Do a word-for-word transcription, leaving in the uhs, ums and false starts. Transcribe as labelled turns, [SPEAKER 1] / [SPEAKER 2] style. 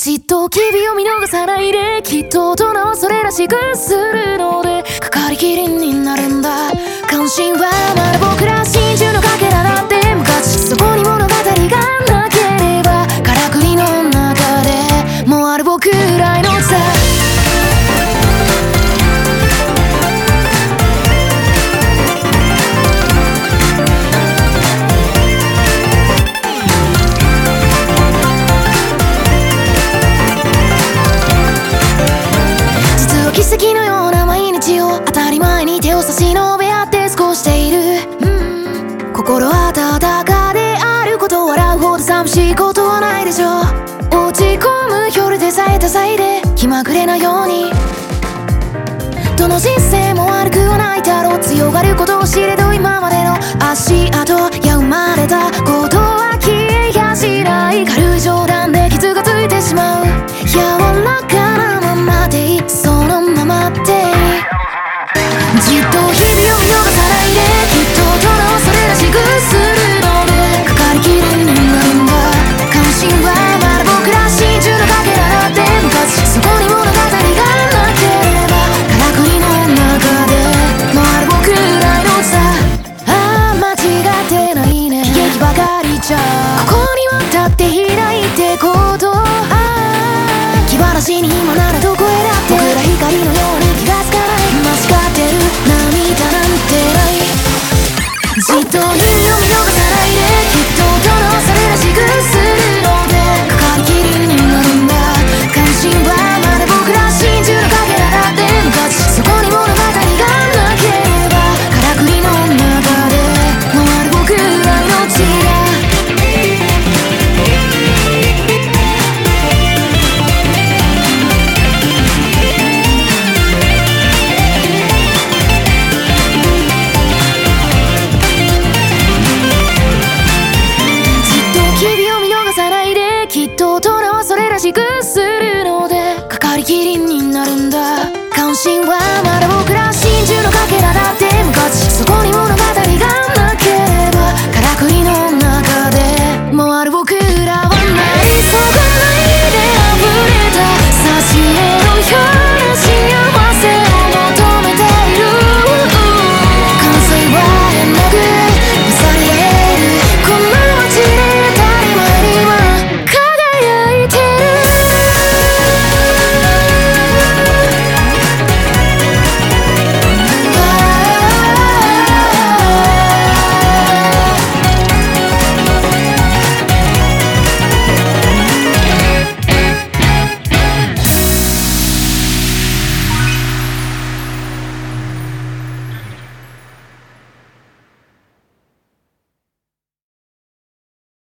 [SPEAKER 1] じっと機微を見逃さないで、きっと大人はそれらしくするので、かかりきりになるんだ。関心はまだ僕ら真珠のかけらだって、昔そこに物語がなければ、からくりの中でもうある僕らのさ。奇跡のような毎日を当たり前に手を差し伸べ合って過ごしている、うん、心温かであること、笑うほど寂しいことはないでしょう。落ち込む夜でさえ多彩で気まぐれなように、どの人生も悪くはないだろう。強がることを知れど今までの足跡や生まれたことは消えやしない。軽い冗談で傷がついてしまう、柔らかなままでいい、そのままでいい。じっと日々を見逃さないで、きっと大人はそれらしくするので、かかりきりになるんだ。関心はまだ僕ら真珠のかけらだって、昔そこに物語がなければ、からくりの中でもうある僕らのさ。ああ間違ってないね、悲劇ばかりじゃここには立っていないってこと。ああ気晴らしに今ならどこへだって、僕ら光のように気がつかない、間違ってる涙なんてない。じっと意味を見逃さないで、きっと大人はそれらしくするので、かかりきりになるんだ。関心はまだ僕ら真珠のかけらだって、昔そこに物語がなければ、からくりの中でもうある僕らの血が。きっと大人はそれらしくするので、かかりきりになるんだ。関心は